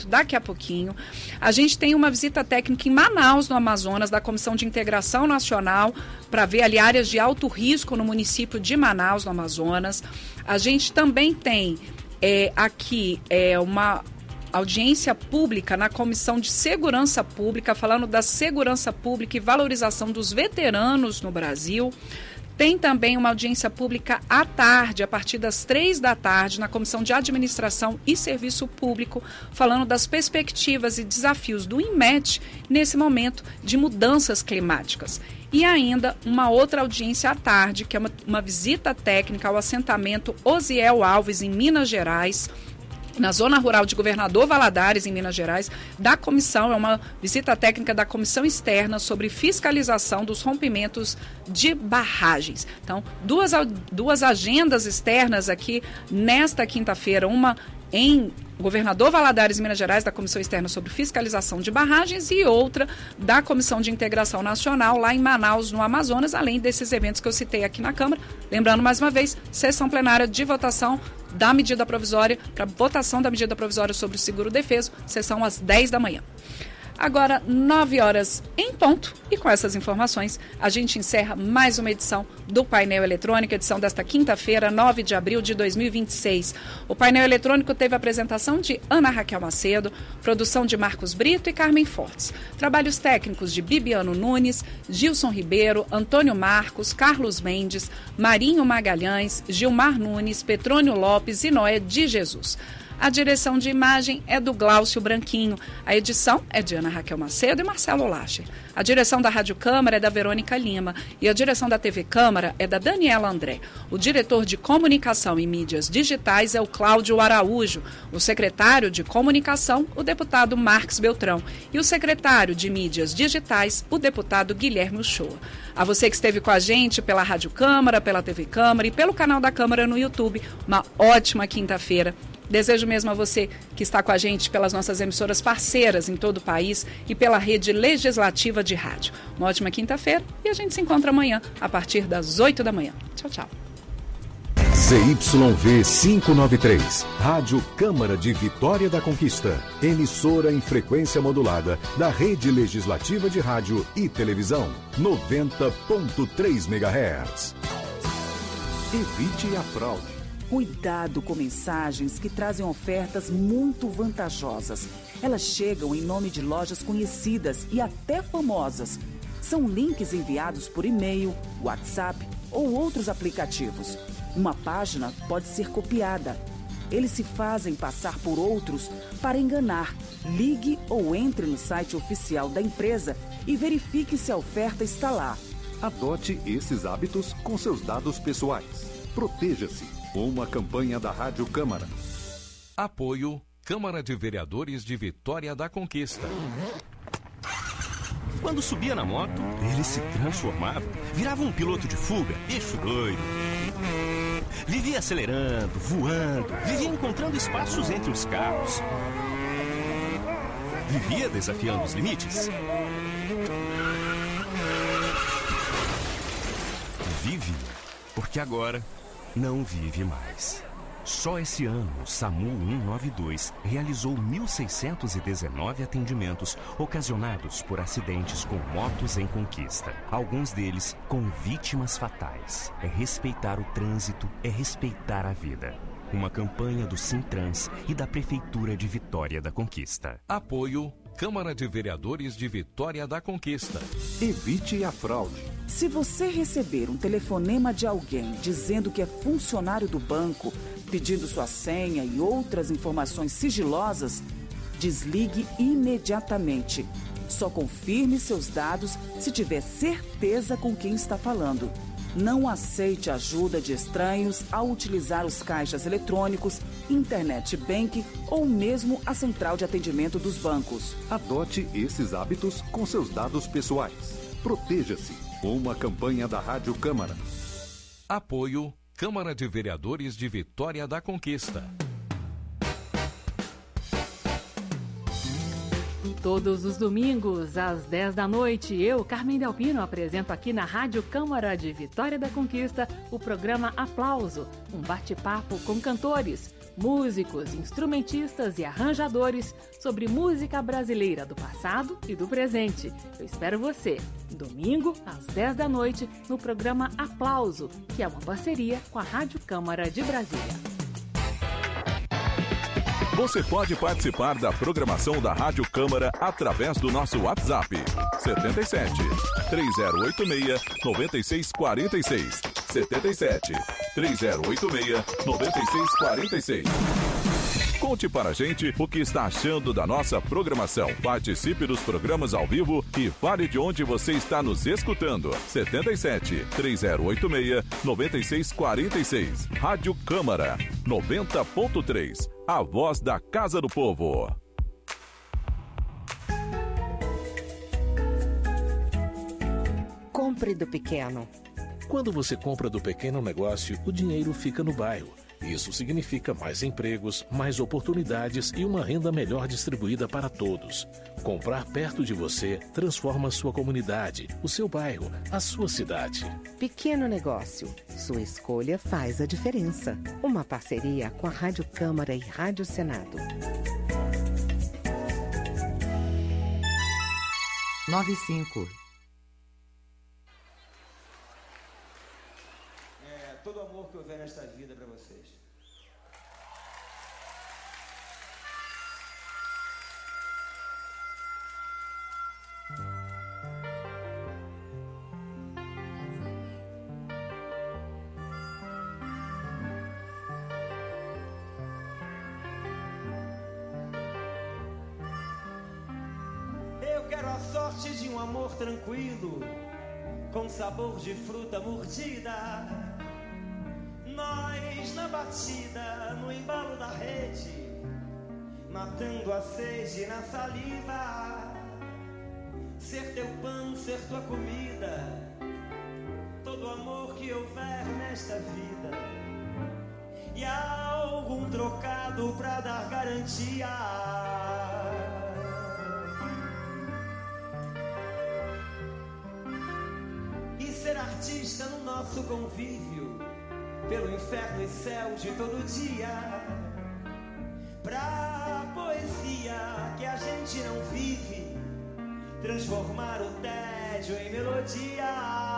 daqui a pouquinho. A gente tem uma visita técnica em Manaus, no Amazonas, da Comissão de Integração Nacional, para ver ali áreas de alto risco no município de Manaus, no Amazonas. A gente também tem aqui uma audiência pública na Comissão de Segurança Pública, falando da segurança pública e valorização dos veteranos no Brasil. Tem também uma audiência pública à tarde, a partir das 15h, na Comissão de Administração e Serviço Público, falando das perspectivas e desafios do INMET nesse momento de mudanças climáticas. E ainda uma outra audiência à tarde, que é uma visita técnica ao assentamento Osiel Alves, em Minas Gerais, na zona rural de Governador Valadares, em Minas Gerais, da comissão, é uma visita técnica da comissão externa sobre fiscalização dos rompimentos de barragens. Então, duas agendas externas aqui nesta quinta-feira, uma em Governador Valadares, em Minas Gerais, da Comissão Externa sobre Fiscalização de Barragens, e outra da Comissão de Integração Nacional, lá em Manaus, no Amazonas, além desses eventos que eu citei aqui na Câmara. Lembrando, mais uma vez, sessão plenária de votação da medida provisória, para votação da medida provisória sobre o seguro-defeso, sessão às 10h. Agora, 9h em ponto, e com essas informações, a gente encerra mais uma edição do Painel Eletrônico, edição desta quinta-feira, 9 de abril de 2026. O Painel Eletrônico teve a apresentação de Ana Raquel Macedo, produção de Marcos Brito e Carmen Fortes. Trabalhos técnicos de Bibiano Nunes, Gilson Ribeiro, Antônio Marcos, Carlos Mendes, Marinho Magalhães, Gilmar Nunes, Petrônio Lopes e Noé de Jesus. A direção de imagem é do Glaucio Branquinho. A edição é de Ana Raquel Macedo e Marcelo Lacher. A direção da Rádio Câmara é da Verônica Lima. E a direção da TV Câmara é da Daniela André. O diretor de Comunicação e Mídias Digitais é o Cláudio Araújo. O secretário de Comunicação, o deputado Marques Beltrão. E o secretário de Mídias Digitais, o deputado Guilherme Uchoa. A você que esteve com a gente pela Rádio Câmara, pela TV Câmara e pelo canal da Câmara no YouTube, uma ótima quinta-feira. Desejo mesmo a você que está com a gente pelas nossas emissoras parceiras em todo o país e pela rede legislativa de rádio. Uma ótima quinta-feira e a gente se encontra amanhã a partir das 8h. Tchau, tchau. ZYV 593, Rádio Câmara de Vitória da Conquista, emissora em frequência modulada da Rede Legislativa de Rádio e Televisão, 90.3 MHz. Evite a fraude. Cuidado com mensagens que trazem ofertas muito vantajosas. Elas chegam em nome de lojas conhecidas e até famosas. São links enviados por e-mail, WhatsApp ou outros aplicativos. Uma página pode ser copiada. Eles se fazem passar por outros para enganar. Ligue ou entre no site oficial da empresa e verifique se a oferta está lá. Adote esses hábitos com seus dados pessoais. Proteja-se. Uma campanha da Rádio Câmara. Apoio Câmara de Vereadores de Vitória da Conquista. Quando subia na moto, ele se transformava, virava um piloto de fuga, eixo doido. Vivia acelerando, voando, vivia encontrando espaços entre os carros. Vivia desafiando os limites. Vive, porque agora não vive mais. Só esse ano, o SAMU 192 realizou 1.619 atendimentos ocasionados por acidentes com motos em conquista. Alguns deles com vítimas fatais. É respeitar o trânsito, é respeitar a vida. Uma campanha do Sintrans e da Prefeitura de Vitória da Conquista. Apoio Câmara de Vereadores de Vitória da Conquista. Evite a fraude. Se você receber um telefonema de alguém dizendo que é funcionário do banco, pedindo sua senha e outras informações sigilosas, desligue imediatamente. Só confirme seus dados se tiver certeza com quem está falando. Não aceite ajuda de estranhos ao utilizar os caixas eletrônicos, internet banking ou mesmo a central de atendimento dos bancos. Adote esses hábitos com seus dados pessoais. Proteja-se. Uma campanha da Rádio Câmara. Apoio Câmara de Vereadores de Vitória da Conquista. Todos os domingos, às 10 da noite, eu, Carmen Delpino, apresento aqui na Rádio Câmara de Vitória da Conquista o programa Aplauso, um bate-papo com cantores, músicos, instrumentistas e arranjadores sobre música brasileira do passado e do presente. Eu espero você, domingo, às 10 da noite, no programa Aplauso, que é uma parceria com a Rádio Câmara de Brasília. Você pode participar da programação da Rádio Câmara através do nosso WhatsApp 77 3086 9646 77 3086 9646. Conte para a gente o que está achando da nossa programação. Participe dos programas ao vivo e fale de onde você está nos escutando. 77 3086 9646. Rádio Câmara 90.3. A voz da Casa do Povo. Compre do pequeno. Quando você compra do pequeno negócio, o dinheiro fica no bairro. Isso significa mais empregos, mais oportunidades e uma renda melhor distribuída para todos. Comprar perto de você transforma sua comunidade, o seu bairro, a sua cidade. Pequeno negócio. Sua escolha faz a diferença. Uma parceria com a Rádio Câmara e Rádio Senado. 95. Todo o amor que houver nesta vida para vocês. Eu quero a sorte de um amor tranquilo, com sabor de fruta mordida. Nós na batida, no embalo da rede, matando a sede na saliva. Ser teu pão, ser tua comida, todo amor que houver nesta vida. E algum trocado pra dar garantia. E ser artista no nosso convívio, pelo inferno e céu de todo dia, pra poesia que a gente não vive, transformar o tédio em melodia.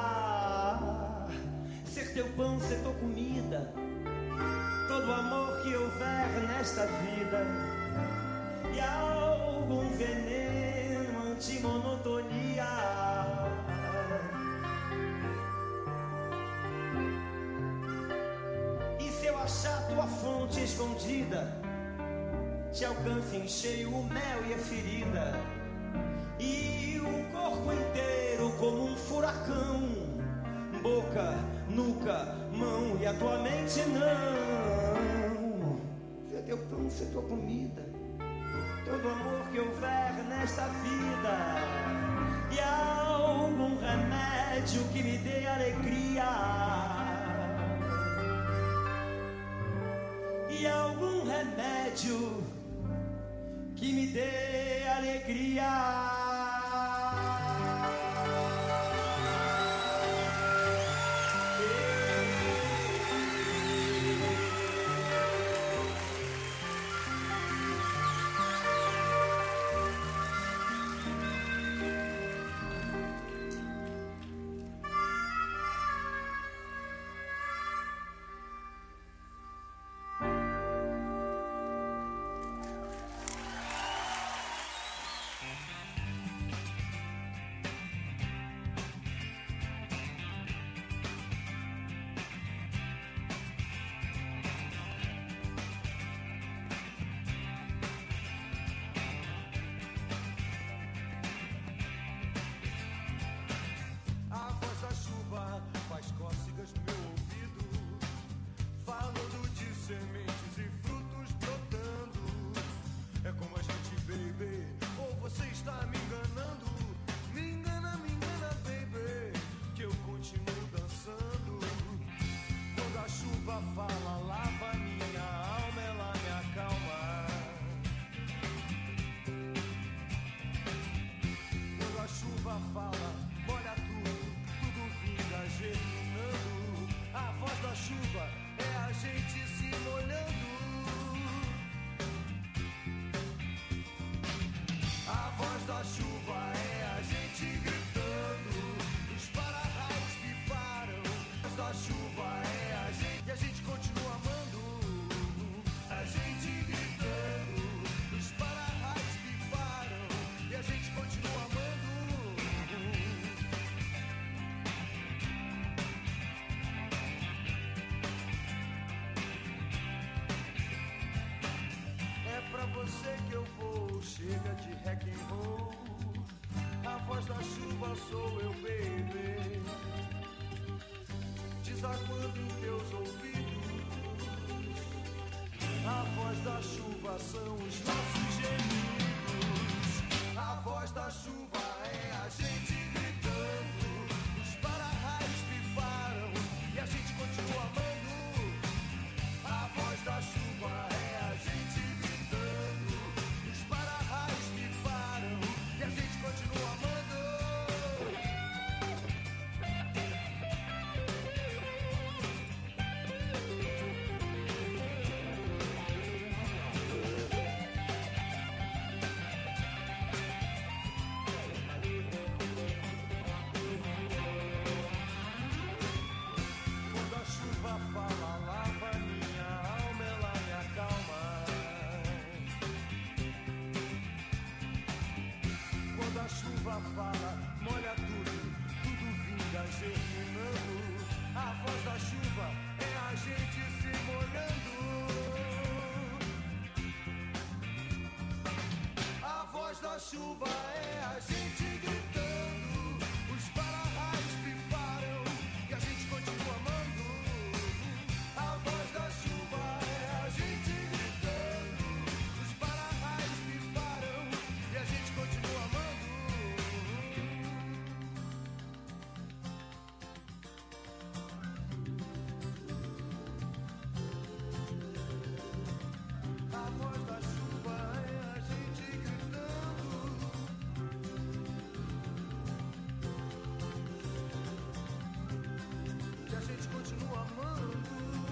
Ser teu pão, ser tua comida, todo amor que houver nesta vida. E algum veneno anti-monotonia. Achar tua fonte escondida, te alcance em cheio o mel e a ferida, e o corpo inteiro como um furacão, boca, nuca, mão e a tua mente não. Ser teu pão, ser tua comida, todo amor que houver nesta vida, e algum remédio que me dê alegria. E algum remédio que me dê alegria. chuva é a gente se molhando. da chuva é a gente gritando, os para-raios pifaram. A voz da chuva é a gente, e a gente continua amando. A gente gritando, os para-raios pifaram, e a gente continua amando. É pra você que eu vou, chega de rock and roll. A voz da chuva sou eu, baby, desaguando em teus ouvidos. A voz da chuva são os nossos gemidos. A voz da chuva é a gente gritando, os para-raios pifaram e a gente continua amando. A voz da chuva é a gente gritando, os para-raios pifaram e a gente continua amando. Quando a chuva fala, lava minha alma, ela me acalma. Quando a chuva fala, molha tudo, tudo vinga germinando. A voz da chuva é a gente se molhando. A voz da chuva é a gente gritando, os para-raios pifaram e a gente continua amando. A voz da chuva é a gente gritando, os para-raios pifaram e a gente continua amando. A voz da chuva é a gente gritando, que a gente continua amando.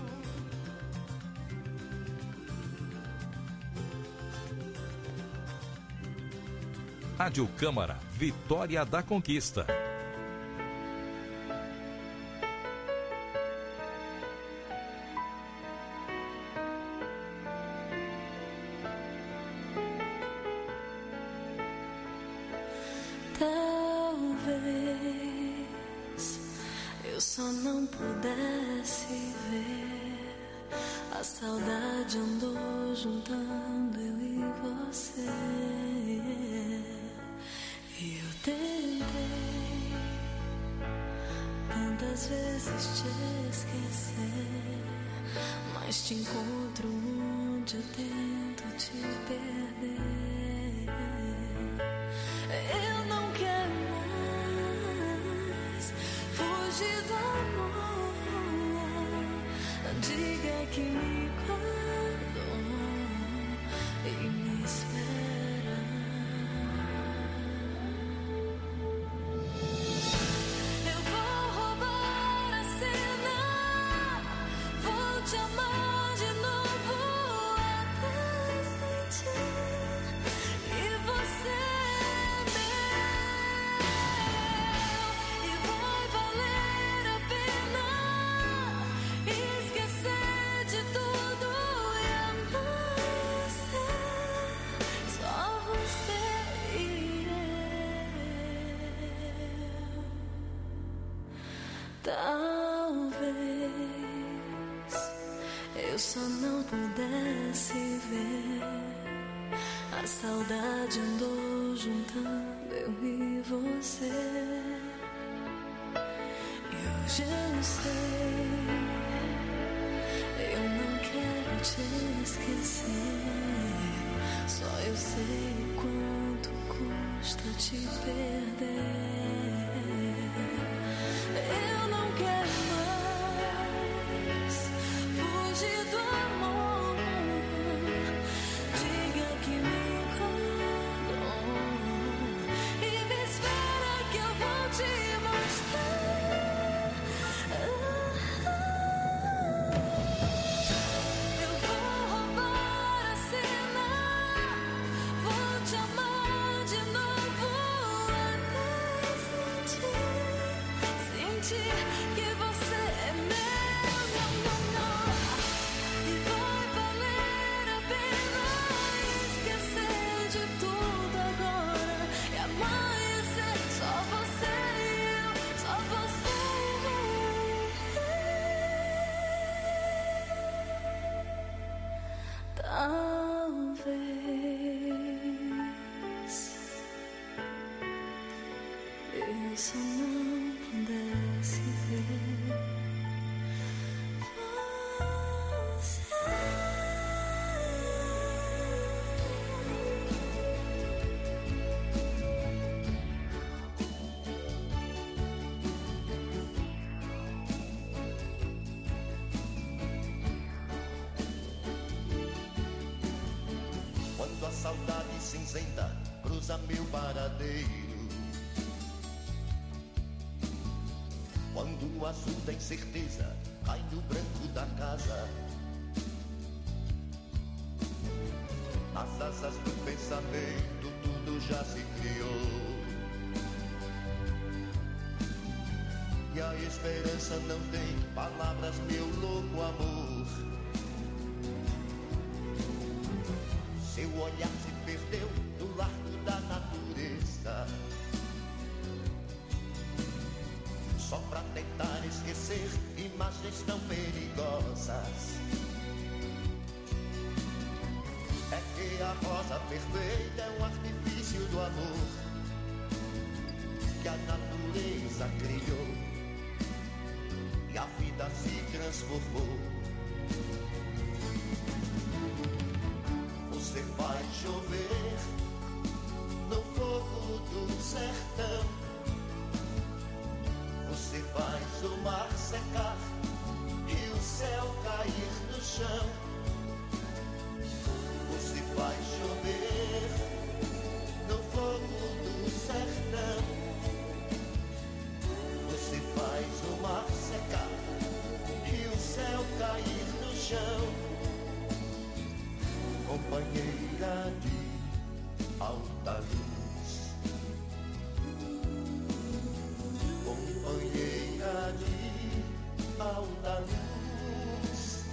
Rádio Câmara, Vitória da Conquista. Talvez eu só não pudesse ver, a saudade andou juntando eu e você. E eu tentei tantas vezes te esquecer, mas te encontro onde eu tento te perder. Eu não quero mais fugir do amor. Diga que me guardou e me espera. Eu vou roubar a cena, vou te amar de novo até sentir que você talvez eu só não pudesse ver, a saudade andou juntando eu e você. E hoje eu sei, eu não quero te esquecer, só eu sei quanto custa te perder. Eu não quero mais fugir do amor. Diga que me guardou e me espera que eu vou te mostrar. Eu vou roubar a cena, vou te amar de novo. eu só não pudesse ver você. Quando a saudade cinzenta cruza meu paradeiro, quando o azul da incerteza cai no branco da casa, nas asas do pensamento tudo já se criou, e a esperança não tem palavras, meu louco amor. Seu olhar se perdeu no largo da natureza, só pra tentar esquecer imagens tão perigosas. É que a rosa perfeita é um artifício do amor que a natureza criou, e a vida se transformou. Você faz chover no fogo do sertão, você faz o mar secar e o céu cair no chão. Você faz chover no fogo do sertão, você faz o mar secar e o céu cair no chão. Companheira de alta luz, companheira de alta luz.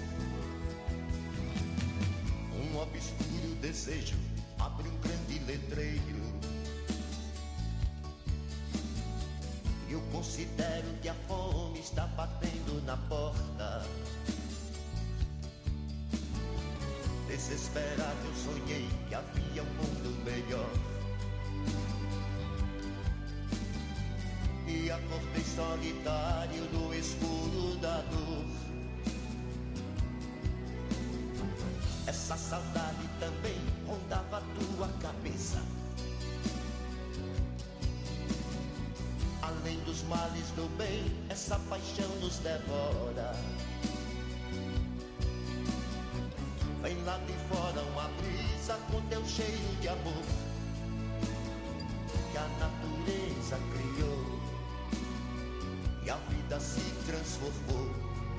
Um obscuro desejo abre um grande letreiro, e eu considero que a fome está batendo na porta. Desesperado eu sonhei que havia um mundo melhor, e acordei solitário no escuro da dor. Essa saudade também rondava tua cabeça, além dos males do bem, essa paixão nos devora. Vem lá de fora uma brisa com teu cheiro de amor que a natureza criou, e a vida se transformou.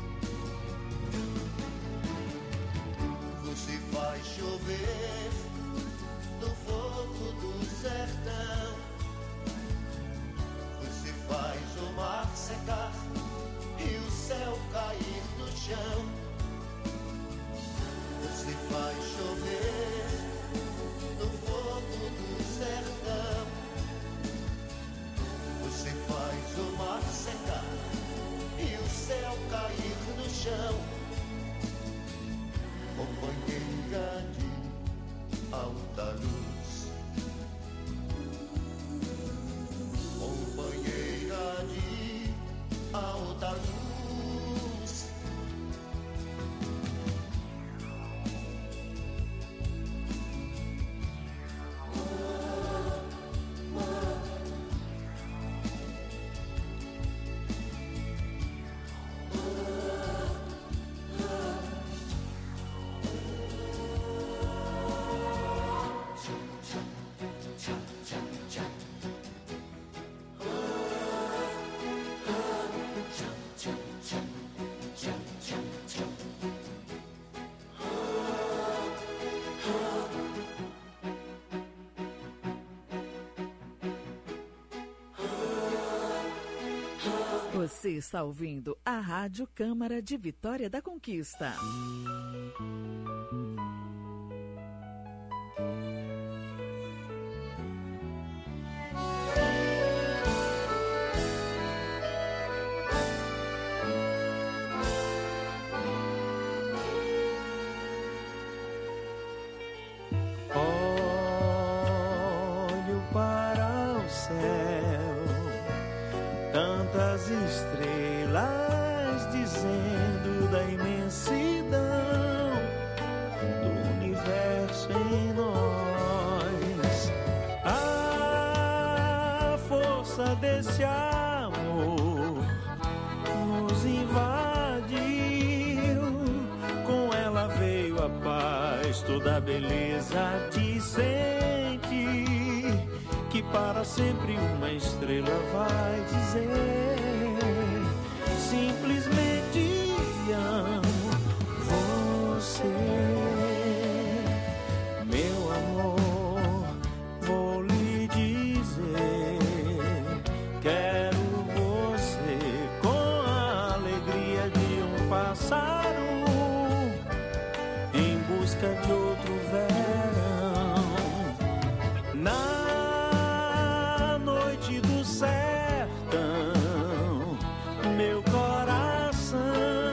Você faz chover no fogo do sertão, você faz o mar secar e o céu cair no chão. Você faz chover no fogo do sertão, você faz o mar secar e o céu cair no chão. Companheira de alta luz, companheira de alta luz. Você está ouvindo a Rádio Câmara de Vitória da Conquista. Olho para o céu força desse amor nos invadiu. Com ela veio a paz, toda a beleza te sente, que para sempre uma estrela vai dizer: simplesmente amo você. Meu amor, vou lhe dizer, quero você com a alegria de um pássaro em busca de outro verão. Na noite do sertão, meu coração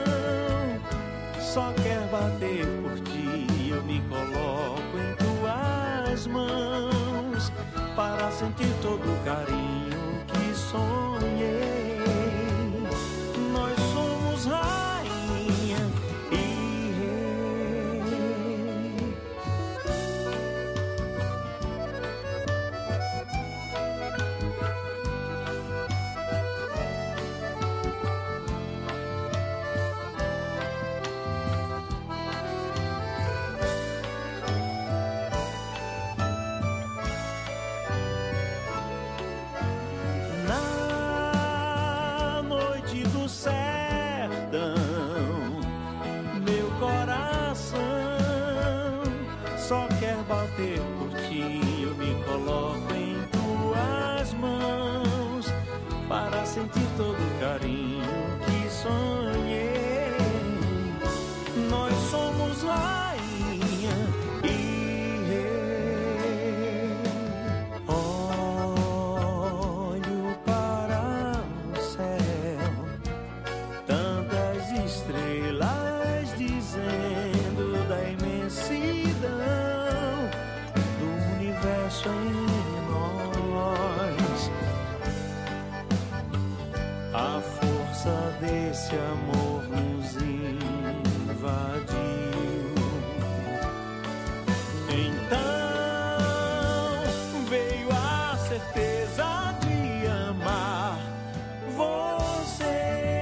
só quer bater por ti. Eu me coloco em tuas mãos para sentir todo o carinho que sonhei. Nós somos rainha e rei. Na noite do sertão, meu coração só quer bater por ti. Eu me coloco em tuas mãos para sentir todo o carinho que sonhei. Nós somos rainha e rei. Olho para o céu, tantas estrelas dizendo da imensidão do universo em nós. A força desse amor nos invadiu. Então veio a certeza de amar você.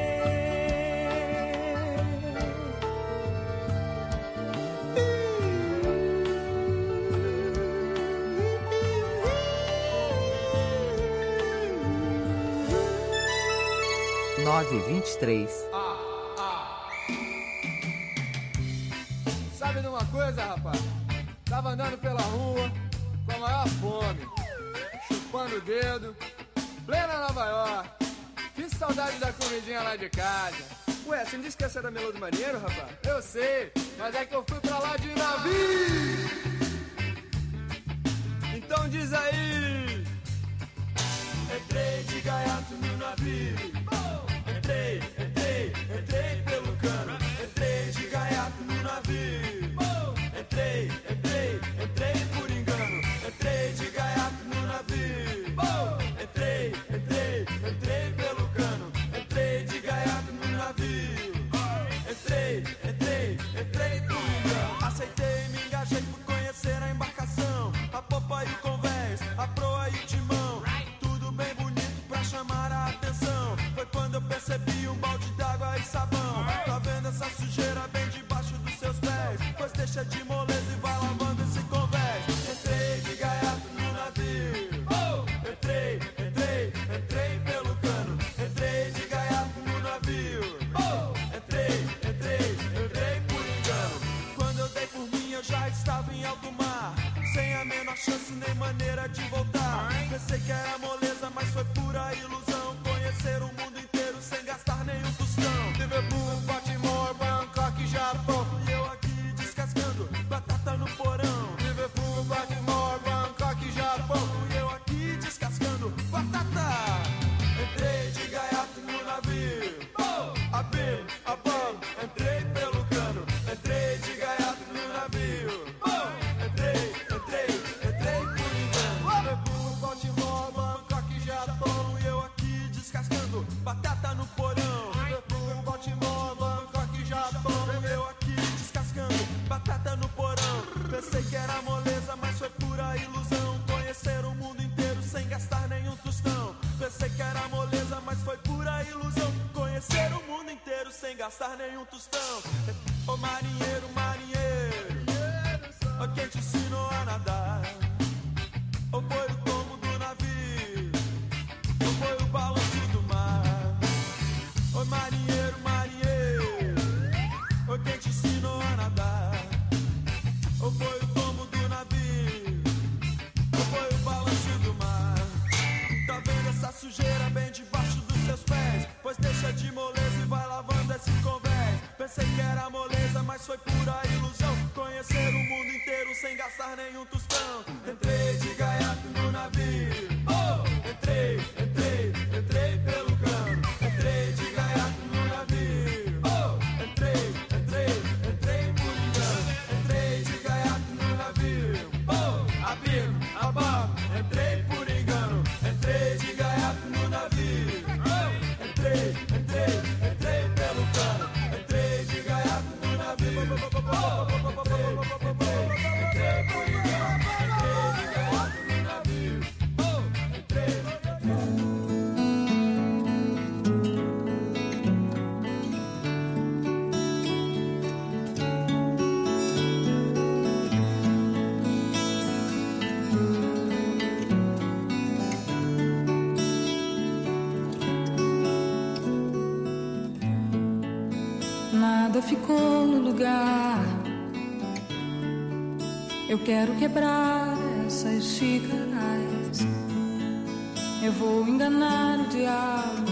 Nove 23. Sabe de uma coisa, rapaz? Tava andando pela rua com a maior fome, chupando o dedo, plena Nova York. Que saudade da comidinha lá de casa. Ué, você não disse que essa era Melô Maneiro, rapaz? Eu sei, mas é que eu fui pra lá de navio. Então diz aí. Entrei de gaiato no navio. Entrei pelo cano. Entrei de gaiato no navio. Entrei por engano. Entrei de gaiato no navio. Entrei pelo cano. Entrei de gaiato no navio. Entrei por engano. Aceitei, me engajei por conhecer a embarcação, a popa e o convés, a proa e o timão. Tudo bem bonito pra chamar a atenção. Foi quando eu percebi um balde d'água e sabão. Tá vendo essa sujeira bem debaixo dos seus pés? Pois deixa de moleza e vai lavando esse convés. Entrei de gaiato no navio. Entrei pelo cano. Entrei de gaiato no navio. Entrei por engano. Quando eu dei por mim eu já estava em alto mar, sem a menor chance nem maneira de voltar. Pensei que era moleza, mas foi pura ilusão. Conhecer o mundo inteiro sem gastar nenhum tostão. Liverpool, Baltimore, Bangkok, Japão. E eu aqui descascando batata no porão. Liverpool, Baltimore, Bangkok, Japão. E eu aqui descascando batata. Entrei de gaiato no navio. Abrindo a bola, entrei pelo cano. Entrei de gaiato no navio. Entrei por engano. Liverpool, Baltimore, Bangkok. gastar nenhum tostão. Ô marinheiro, marinheiro, quem te ensinou a nadar? Ou foi o tombo do navio? Ou foi o balanço do mar? Ô marinheiro, marinheiro, quem te ensinou a nadar? Ou foi o tombo do navio? Ou foi o balanço do mar? Tá vendo essa sujeira bem debaixo dos seus pés? Pois deixa de moleza e vai lavando esse convés. Pensei que era moleza, mas foi pura ilusão. Conhecer o mundo inteiro sem gastar nenhum tostão. Entrei de gaiato no navio. Oh! Entrei pelo cano. Entrei de gaiato no navio. Oh! Entrei por engano. Entrei de gaiato no navio. Oh! Abrindo a barra. Entrei por engano. Entrei de gaiato no navio. Oh! Entrei pelo cano. Entrei de gaiato no navio. Oh! Nada ficou no lugar. Eu quero quebrar essas xícaras. Eu vou enganar o diabo.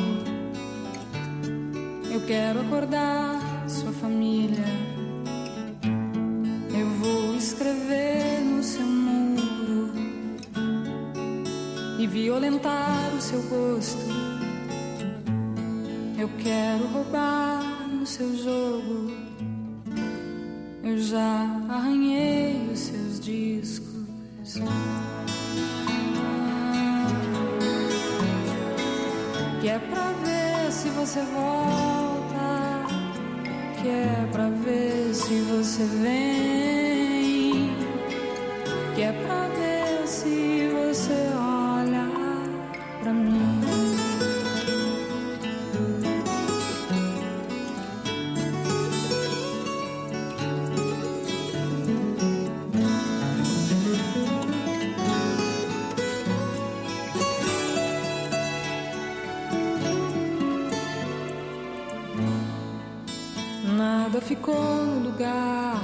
Eu quero acordar sua família. Eu vou escrever no seu muro e violentar o seu gosto. Eu quero roubar no seu jogo. Eu já arranhei os seus discos. Que é pra ver se você volta. Que é pra ver se você vem. Que é pra ver se você olha pra mim. Nada ficou no lugar.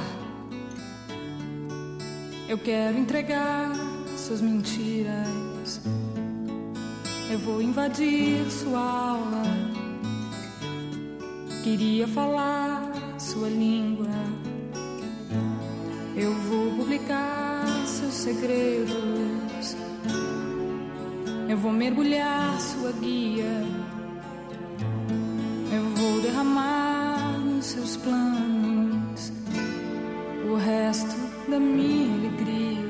Eu quero entregar suas mentiras. Eu vou invadir sua aula. Queria falar sua língua. Eu vou publicar seus segredos. Eu vou mergulhar sua guia. Eu vou derramar nos seus planos o resto da minha alegria.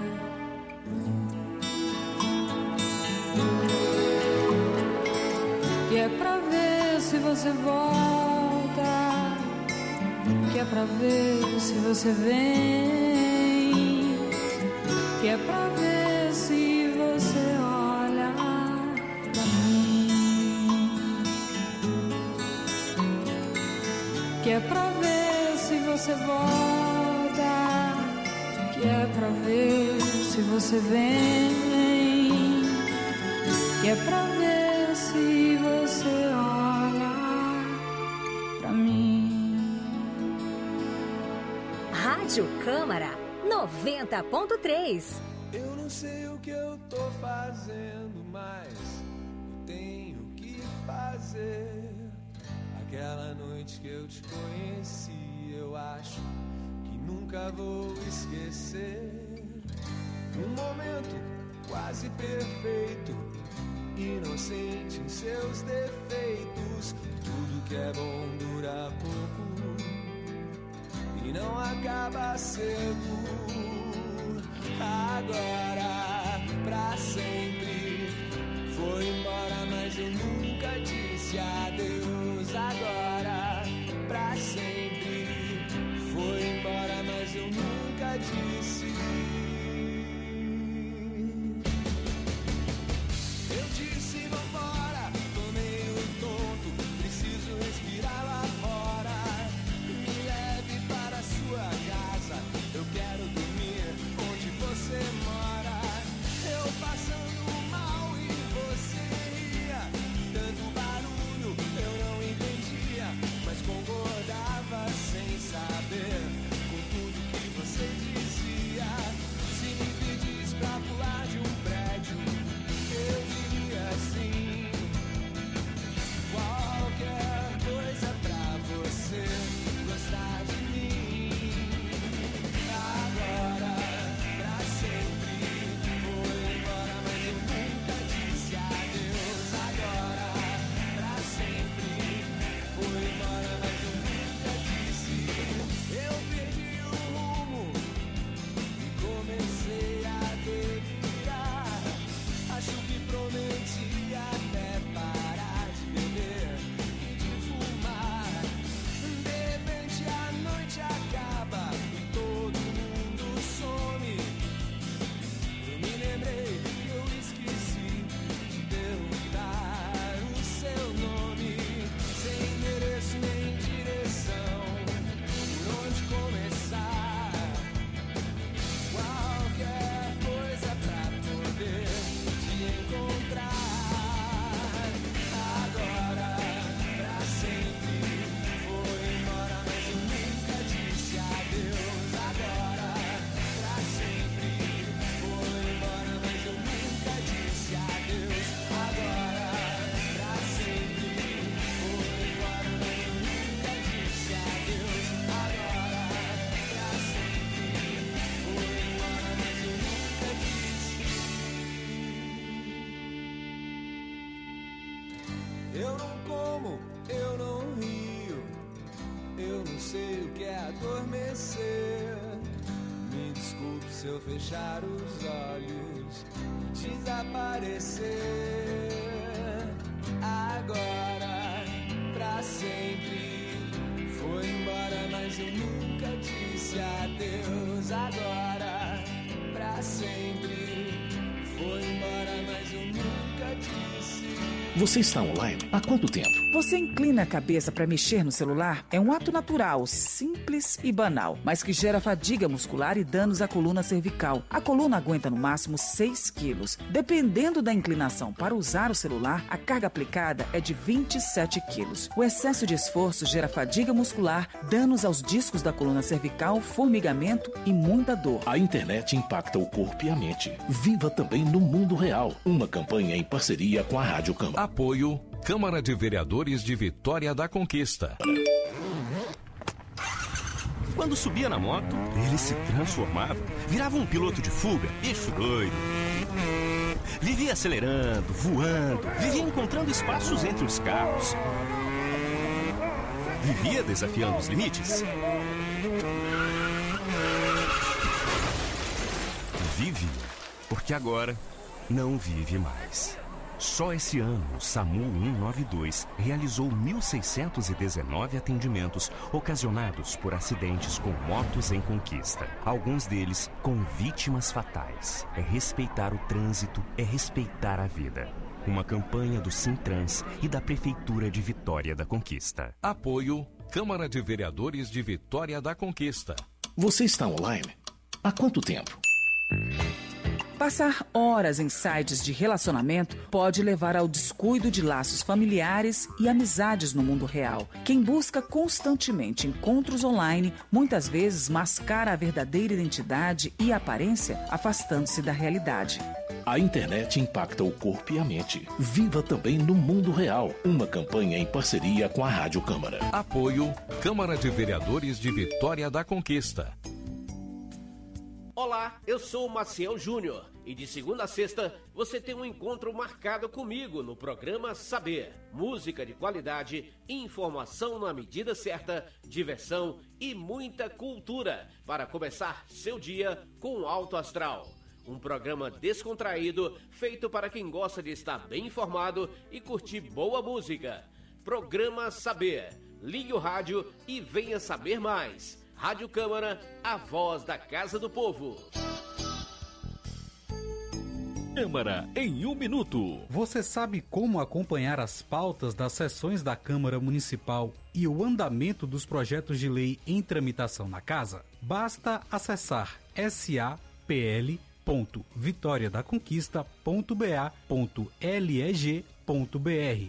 Que é pra ver se você volta. Que é pra ver se você vem. Que é pra ver se você olha pra mim. Que é pra ver se você volta. Que é pra ver se você vem. Que é pra ver se você olha pra mim. Rádio Câmara 90.3. Eu não sei o que eu tô fazendo, mas eu tenho que fazer. Aquela noite que eu te conheci, eu acho que nunca vou esquecer. Um momento quase perfeito, inocente em seus defeitos. Tudo que é bom dura pouco e não acaba cedo. Agora, pra sempre, foi embora, mas eu nunca disse adeus. Agora, pra sempre, foi embora, mas eu nunca disse. Eu disse vambora, tô meio tonto, preciso respirar lá fora. Eu não como, eu não rio, eu não sei o que é adormecer. Me desculpe se eu fechar os olhos, desaparecer. Agora, pra sempre, foi embora, mas eu nunca disse adeus. Agora, pra sempre, foi embora, mas eu nunca disse. Você está online há quanto tempo? Você inclina a cabeça para mexer no celular? É um ato natural, simples e banal, mas que gera fadiga muscular e danos à coluna cervical. A coluna aguenta no máximo 6 quilos. Dependendo da inclinação para usar o celular, a carga aplicada é de 27 quilos. O excesso de esforço gera fadiga muscular, danos aos discos da coluna cervical, formigamento e muita dor. A internet impacta o corpo e a mente. Viva também no mundo real. Uma campanha em parceria com a Rádio Câmara. Apoio Câmara de Vereadores de Vitória da Conquista. Quando subia na moto, ele se transformava, virava um piloto de fuga, bicho doido. Vivia acelerando, voando, vivia encontrando espaços entre os carros. Vivia desafiando os limites. Vive, porque agora não vive mais. Só esse ano, o SAMU 192 realizou 1.619 atendimentos ocasionados por acidentes com motos em conquista. Alguns deles com vítimas fatais. É respeitar o trânsito, é respeitar a vida. Uma campanha do Sintrans e da Prefeitura de Vitória da Conquista. Apoio Câmara de Vereadores de Vitória da Conquista. Você está online há quanto tempo? Passar horas em sites de relacionamento pode levar ao descuido de laços familiares e amizades no mundo real. Quem busca constantemente encontros online, muitas vezes mascara a verdadeira identidade e aparência, afastando-se da realidade. A internet impacta o corpo e a mente. Viva também no mundo real. Uma campanha em parceria com a Rádio Câmara. Apoio Câmara de Vereadores de Vitória da Conquista. Olá, eu sou o Maciel Júnior e de segunda a sexta você tem um encontro marcado comigo no programa Saber. Música de qualidade, informação na medida certa, diversão e muita cultura para começar seu dia com alto astral. Um programa descontraído feito para quem gosta de estar bem informado e curtir boa música. Programa Saber. Ligue o rádio e venha saber mais. Rádio Câmara, a voz da Casa do Povo. Câmara em 1 minuto. Você sabe como acompanhar as pautas das sessões da Câmara Municipal e o andamento dos projetos de lei em tramitação na Casa? Basta acessar sapl.vitoriadaconquista.ba.leg.br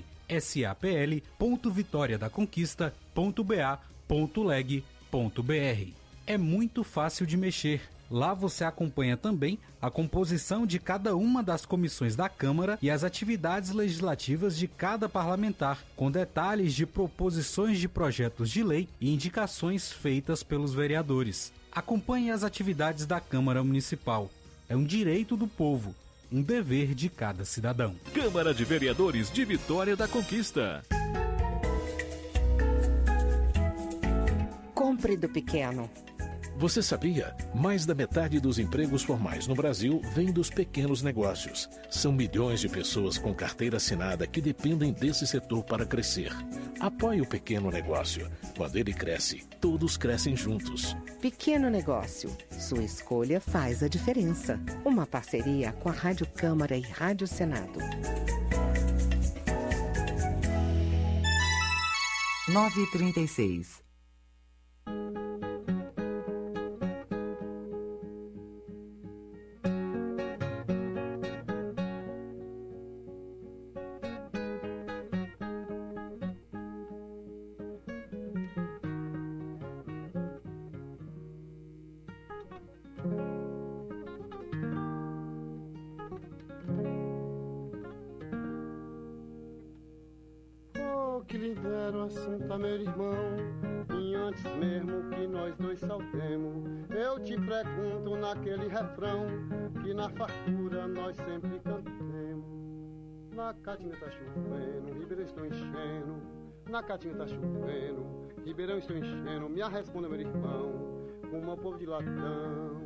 sapl.vitoriadaconquista.ba.leg.br. É muito fácil de mexer. Lá você acompanha também a composição de cada uma das comissões da Câmara e as atividades legislativas de cada parlamentar, com detalhes de proposições de projetos de lei e indicações feitas pelos vereadores. Acompanhe as atividades da Câmara Municipal. É um direito do povo, um dever de cada cidadão. Câmara de Vereadores de Vitória da Conquista. Compre do pequeno. Você sabia? Mais da metade dos empregos formais no Brasil vem dos pequenos negócios. São milhões de pessoas com carteira assinada que dependem desse setor para crescer. Apoie o pequeno negócio. Quando ele cresce, todos crescem juntos. Pequeno negócio. Sua escolha faz a diferença. Uma parceria com a Rádio Câmara e Rádio Senado. 9h36. Que lhe deram assunto, meu irmão, e antes mesmo que nós dois saltemos, eu te pergunto naquele refrão que na fartura nós sempre cantemos. Na Caatinga tá chovendo, Ribeirão estou enchendo. Na Caatinga tá chovendo, Ribeirão estou enchendo. Me responda, meu irmão, com o meu povo de latão.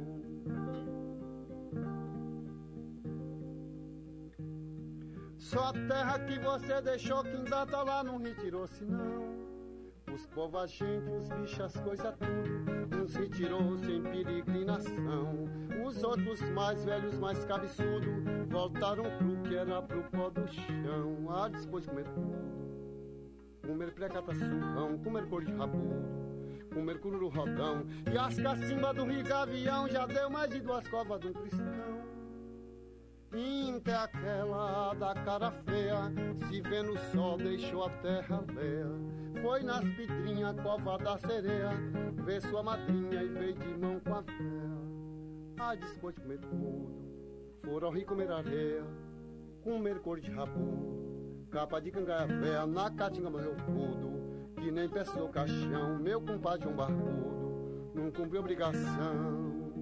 Só a terra que você deixou que ainda tá lá não retirou-se não. Os povos, a gente, os bichos, as coisas tudo, uns retirou sem peregrinação. Os outros mais velhos, mais cabeçudo, voltaram pro que era pro pó do chão. Ah, depois comer tudo, comer precataçurrão, comer cor de rabudo, comer cururu rodão. E as cacimbas do rio Gavião já deu mais de 2 covas de um cristão. Inte aquela da cara feia, se vê no sol deixou a terra leia. Foi nas pedrinhas, cova da sereia, vê sua madrinha e veio de mão com a fé. Ah, depois de comer tudo, foram ao rio comer areia, comer cor de rabudo, capa de cangaia véia. Na Caatinga morreu tudo, que nem peça do caixão. Meu compadre João Barbudo não cumpriu obrigação.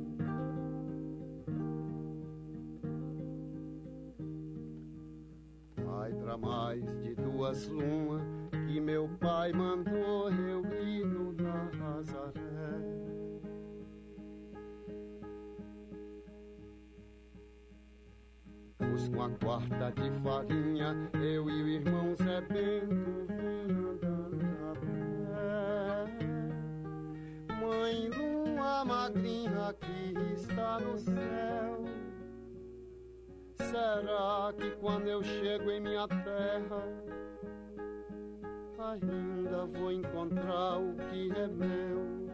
Vai pra mais de 2 luas que meu pai mandou eu ir no Nazaré. Pus com a quarta de farinha, eu e o irmão Zé Bento vim andando a pé. Mãe lua magrinha que está no céu, será que quando eu chego em minha terra ainda vou encontrar o que é meu?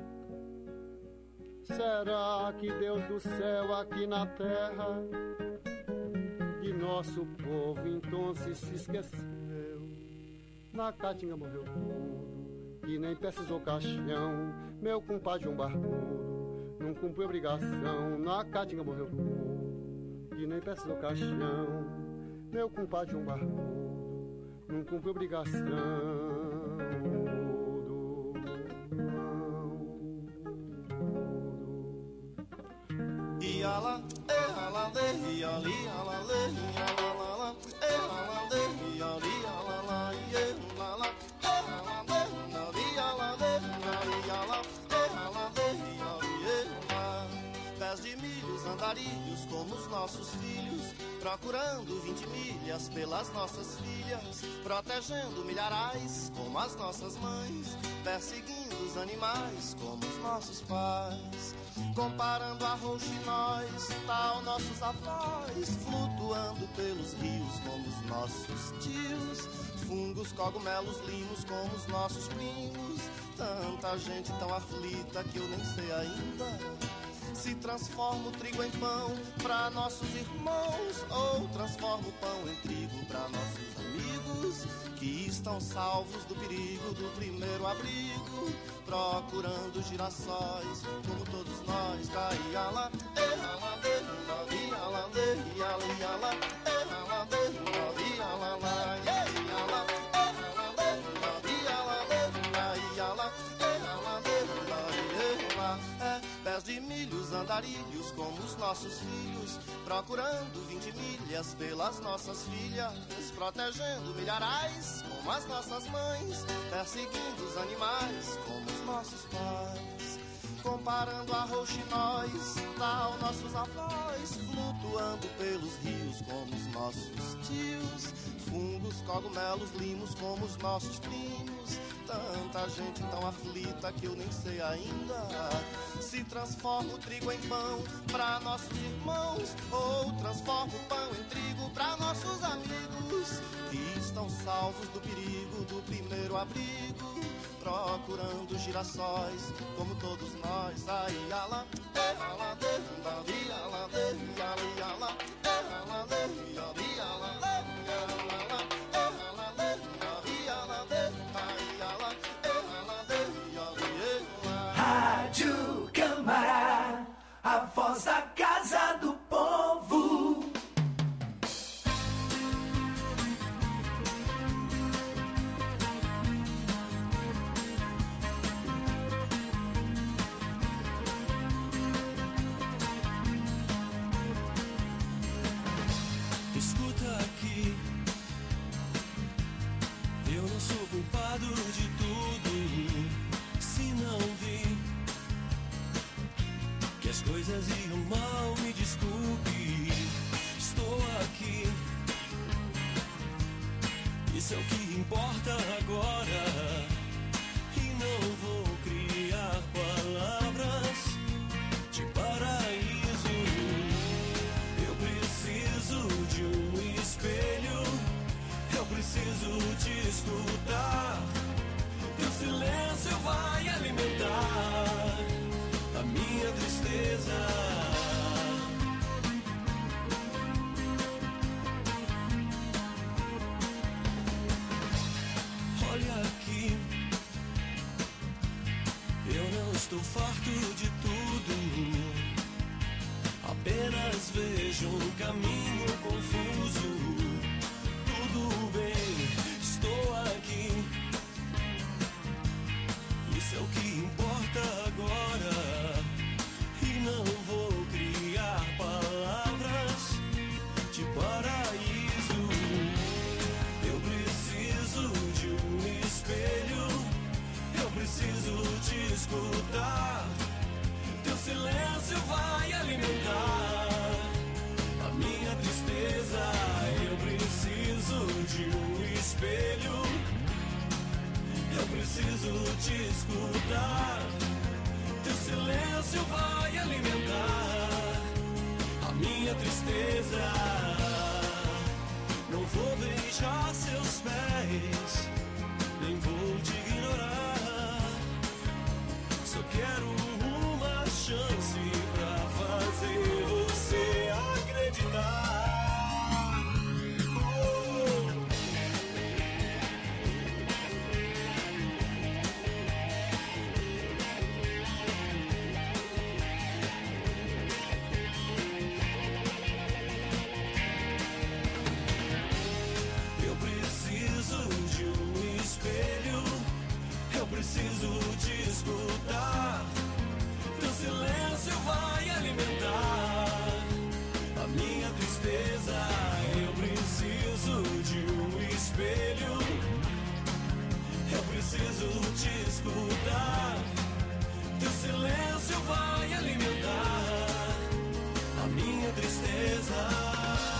Será que Deus do céu aqui na terra de nosso povo então se esqueceu? Na Caatinga morreu tudo, que nem peças ou caixão. Meu compadre João Barbudo não cumpriu obrigação. Na Caatinga morreu tudo, que nem peças ou caixão. Meu compadre João Barbudo não cumpriu obrigação. Iala, ehala, le, iali, ala, le, iala, la, ehala, le, iali, ala, la, iala, ehala, le, iali, ala, le, iali, ala, ehala, le, iali, ehala. Pés de milhos, andarilhos como os nossos filhos, procurando 20 milhas pelas nossas filhas, protegendo milharais como as nossas mães, perseguindo os animais como os nossos pais. Comparando a rouxinóis, tal nossos avós, flutuando pelos rios como os nossos tios, fungos, cogumelos, limos como os nossos primos. Tanta gente tão aflita que eu nem sei ainda se transforma o trigo em pão pra nossos irmãos, ou transforma o pão em trigo pra nossos amigos que estão salvos do perigo do primeiro abrigo, procurando girassóis como todos nós. Iala, ehala, de, iala, de, iala, iala, ehala, de, iala, la, iala, ehala, de, iala, de, iala, ehala, de, iala. Pés de milhos, andarilhos como os nossos filhos, procurando 20 milhas pelas nossas filhas, protegendo milharais como as nossas mães, perseguindo os animais como os nossos pais. Comparando a rouxinóis, tal nossos avós, flutuando pelos rios como os nossos tios, fungos, cogumelos, limos como os nossos primos. Tanta gente tão aflita que eu nem sei ainda se transforma o trigo em pão pra nossos irmãos, ou transforma o pão em trigo pra nossos amigos que estão salvos do perigo do primeiro abrigo, procurando girassóis como todos nós. Iala, ehala, de, iala, de, iala, iala, ehala, de, iala, iala, ehala, ehala, de, iala, de, Rádio Câmara, a voz da casa do povo. Escuta aqui, Eu não sou culpado de tudo. Se não vi que as coisas iam mal, me desculpe. Estou aqui. Isso é o que importa agora. E não vou criar palavras de paraíso. Eu preciso de um espelho. Eu preciso te escutar. Teu silêncio vai alimentar a minha tristeza. Olha aqui, eu não estou farto de tudo. Apenas vejo um caminho confuso. Tudo bem, estou aqui. Isso é o que importa agora. E não vou criar palavras de paraíso. Eu preciso de um espelho. Eu preciso te escutar. Teu silêncio vai alimentar a minha tristeza. Eu preciso de um espelho. Eu preciso te escutar. Teu silêncio vai alimentar a minha tristeza. Não vou beijar seus pés, nem vou te ignorar. Só quero uma chance pra fazer você acreditar. Preciso te escutar. Teu silêncio vai alimentar a minha tristeza. Eu preciso de um espelho. Eu preciso te escutar. Teu silêncio vai alimentar a minha tristeza.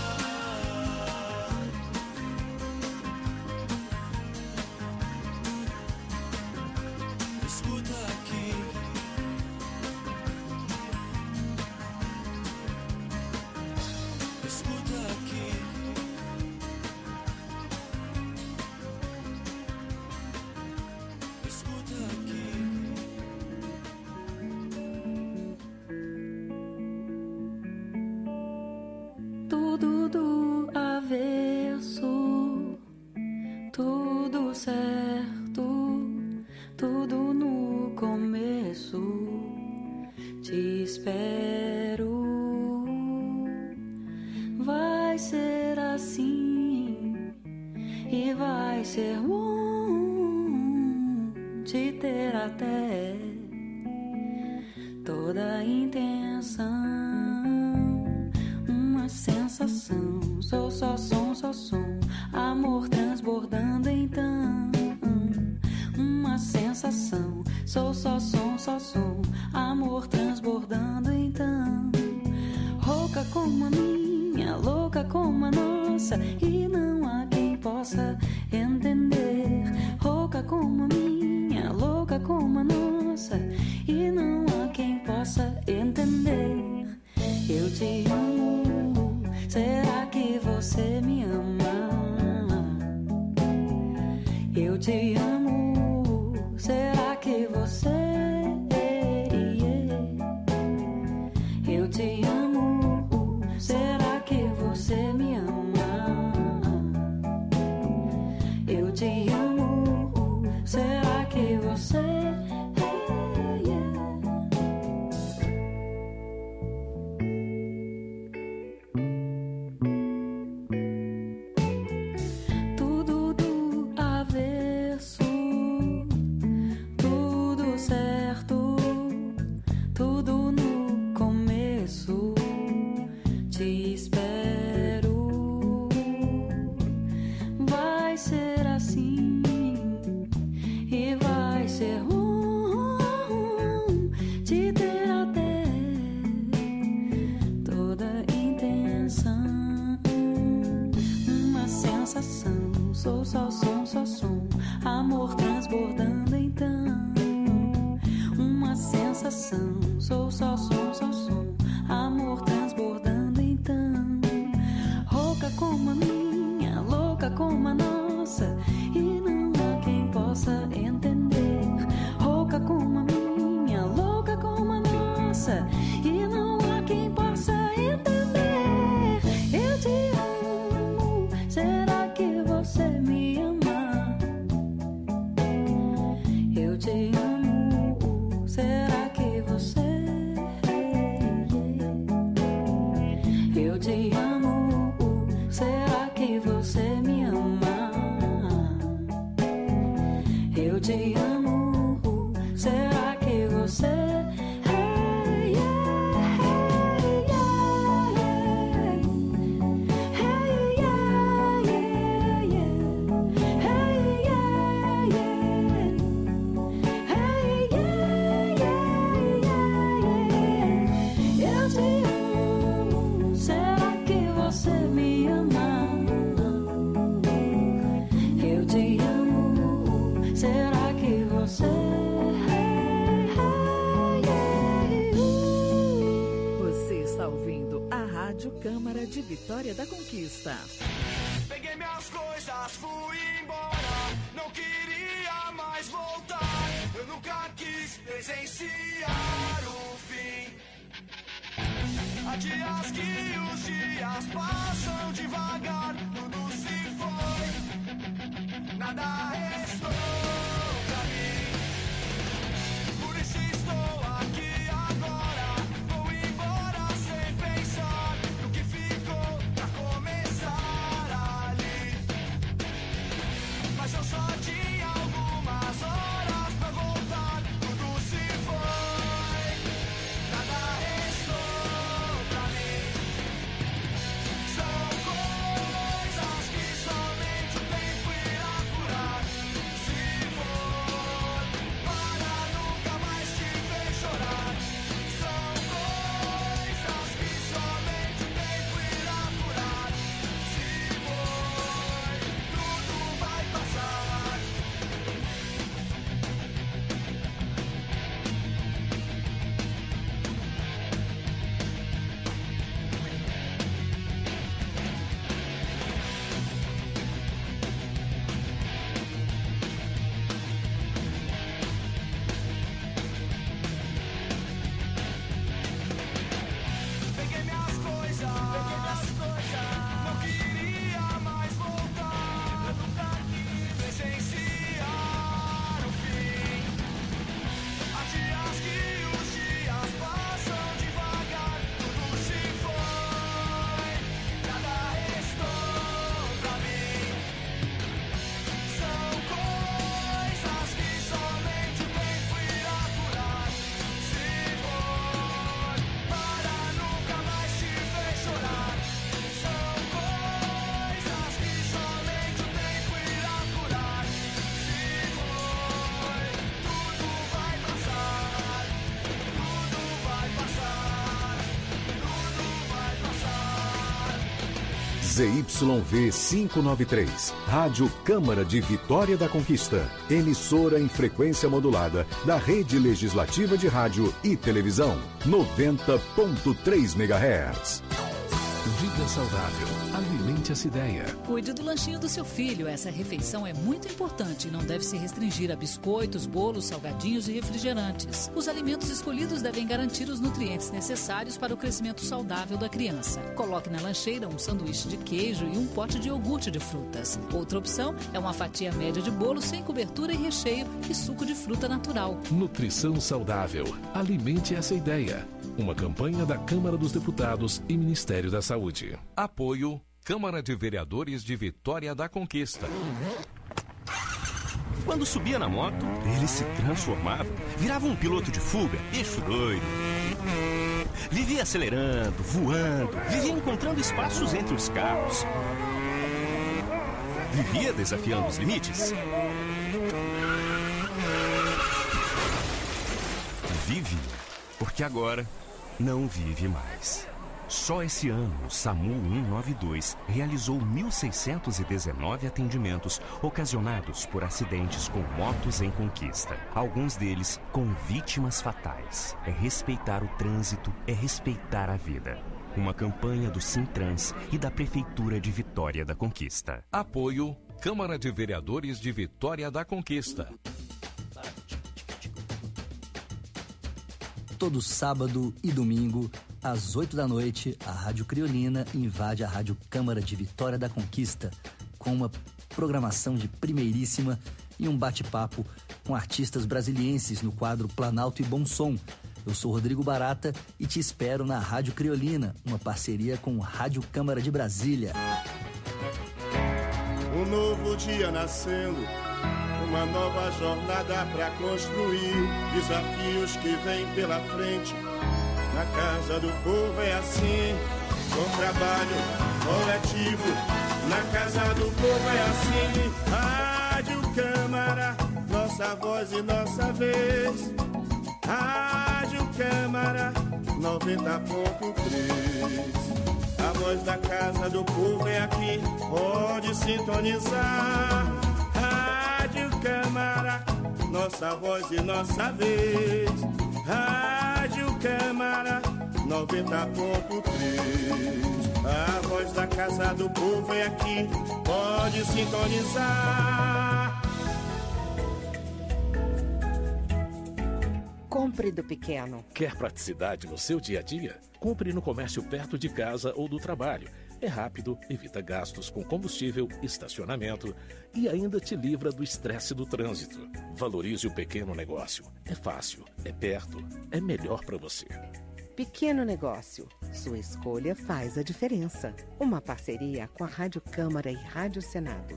Tudo do avesso, tudo certo, tudo no começo. Te espero, vai ser assim e vai ser bom te ter até toda a intenção. Sensação, sou só som, amor transbordando então. Uma sensação, sou só som, amor transbordando então. Rouca como a minha, louca como a nossa, e não há quem possa entender. Rouca como a minha, louca como a nossa, e não há quem possa entender. Eu te amo. Será que você me ama? Eu te amo. Será que você? Eu te amo. Será que você me ama? Eu te amo. Será que você? Tudo do avesso. sensação. Sou só som, amor transbordando então. Uma sensação. Sou só som, amor transbordando então. Rouca como a minha, louca como a nossa, e não há quem possa entender. Rouca como a minha, louca como a nossa, e não há quem possa entender. Eu te amo, será que você me ama? Eu te amo, será que você? Eu te amo, será que você me ama? Eu te amo, será que você? Câmara de Vitória da Conquista. Peguei minhas coisas, fui embora. Não queria mais voltar. Eu nunca quis presenciar o fim. Há dias que os dias passam devagar. Tudo se foi, nada restou pra mim. Por isso estou aqui agora. Vou embora sem pensar no que ficou pra começar ali. Mas eu só tinha algumas horas pra voltar. Tudo se foi, nada restou pra mim. São coisas que somente o tempo irá curar. Se for, para nunca mais te ver chorar. São coisas que somente o tempo irá curar. Se for, tudo vai passar. Peguei minhas coisas, não queria mais voltar. Eu nunca quis presenciar o fim. Há dias que os dias passam devagar. Tudo se foi, nada restou pra mim. São coisas que somente o tempo irá curar. Se for, para nunca mais te ver chorar. São coisas que somente o tempo irá curar. Se for, tudo vai passar. Tudo vai passar. Tudo vai passar. ZYV 593, Rádio Câmara de Vitória da Conquista, emissora em frequência modulada da Rede Legislativa de Rádio e Televisão, 90.3 MHz. Vida saudável. Alimente essa ideia. Cuide do lanchinho do seu filho. Essa refeição é muito importante e não deve se restringir a biscoitos, bolos, salgadinhos e refrigerantes. Os alimentos escolhidos devem garantir os nutrientes necessários para o crescimento saudável da criança. Coloque na lancheira um sanduíche de queijo e um pote de iogurte de frutas. Outra opção é uma fatia média de bolo sem cobertura e recheio e suco de fruta natural. Nutrição saudável. Alimente essa ideia. Uma campanha da Câmara dos Deputados e Ministério da Saúde. Apoio Câmara de Vereadores de Vitória da Conquista. Quando subia na moto, ele se transformava, virava um piloto de fuga, bicho doido. Vivia acelerando, voando, vivia encontrando espaços entre os carros. Vivia desafiando os limites. Vive, porque agora não vive mais. Só esse ano, o SAMU 192 realizou 1.619 atendimentos ocasionados por acidentes com motos em conquista. Alguns deles com vítimas fatais. É respeitar o trânsito, é respeitar a vida. Uma campanha do Sintrans e da Prefeitura de Vitória da Conquista. Apoio Câmara de Vereadores de Vitória da Conquista. Todo sábado e domingo, às 8 da noite, a Rádio Criolina invade a Rádio Câmara de Vitória da Conquista com uma programação de primeiríssima e um bate-papo com artistas brasilienses no quadro Planalto e Bom Som. Eu sou Rodrigo Barata e te espero na Rádio Criolina, uma parceria com Rádio Câmara de Brasília. Um novo dia nascendo, uma nova jornada pra construir, desafios que vêm pela frente. Na casa do povo é assim, com trabalho coletivo. Na casa do povo é assim, Rádio Câmara, nossa voz e nossa vez. Rádio Câmara 90.3. A voz da casa do povo é aqui, pode sintonizar. Rádio Câmara, nossa voz e nossa vez. Rádio Câmara 90.3. A voz da casa do povo é aqui, pode sintonizar. Compre do pequeno. Quer praticidade no seu dia a dia? Compre no comércio perto de casa ou do trabalho. É rápido, evita gastos com combustível, estacionamento e ainda te livra do estresse do trânsito. Valorize o pequeno negócio. É fácil, é perto, é melhor para você. Pequeno negócio. Sua escolha faz a diferença. Uma parceria com a Rádio Câmara e Rádio Senado.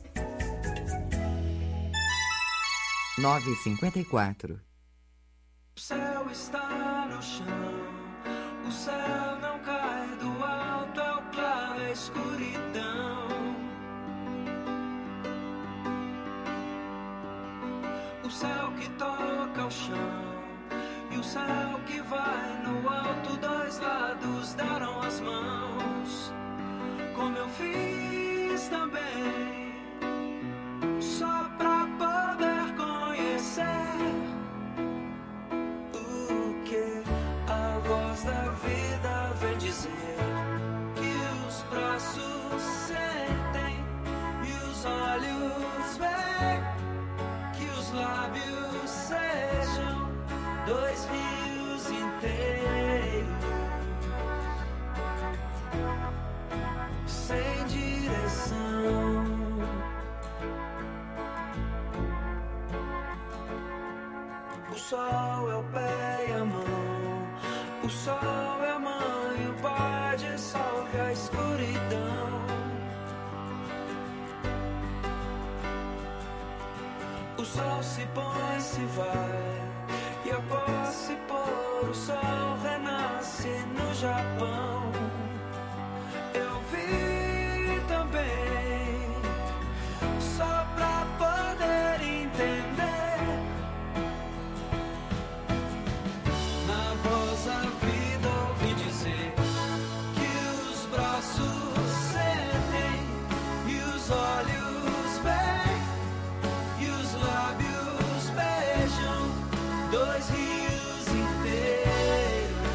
9h54. O céu está no chão, o céu não cai do alto, é o claro, é a escuridão. O céu que toca o chão e o céu que vai no alto, dois lados deram as mãos, como eu fiz também, só pra poder conhecer. Da vida vem dizer que os braços sentem e os olhos veem, que os lábios sejam dois rios inteiros, sem direção. O sol é o pé e a mão. O sol é a mãe, o pai dissolve a escuridão. O sol se põe, se vai, e após se pôr, o sol renasce no Japão. Eu vi também, só pra poder entender. Na voz da vida ouvi dizer que os braços sentem e os olhos veem e os lábios beijam dois rios inteiros,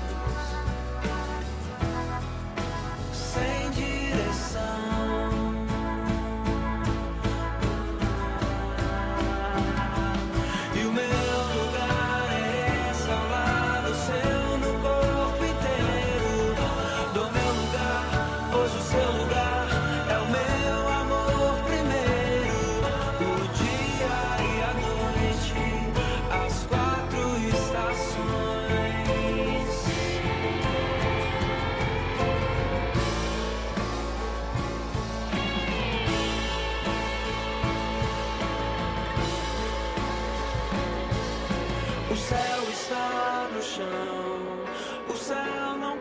sem direção. E o meu lugar é esse, ao lado seu, no corpo inteiro. Do meu lugar, hoje o seu lugar é o meu amor primeiro. O dia e a noite, as quatro estações. O céu está no chão, o céu não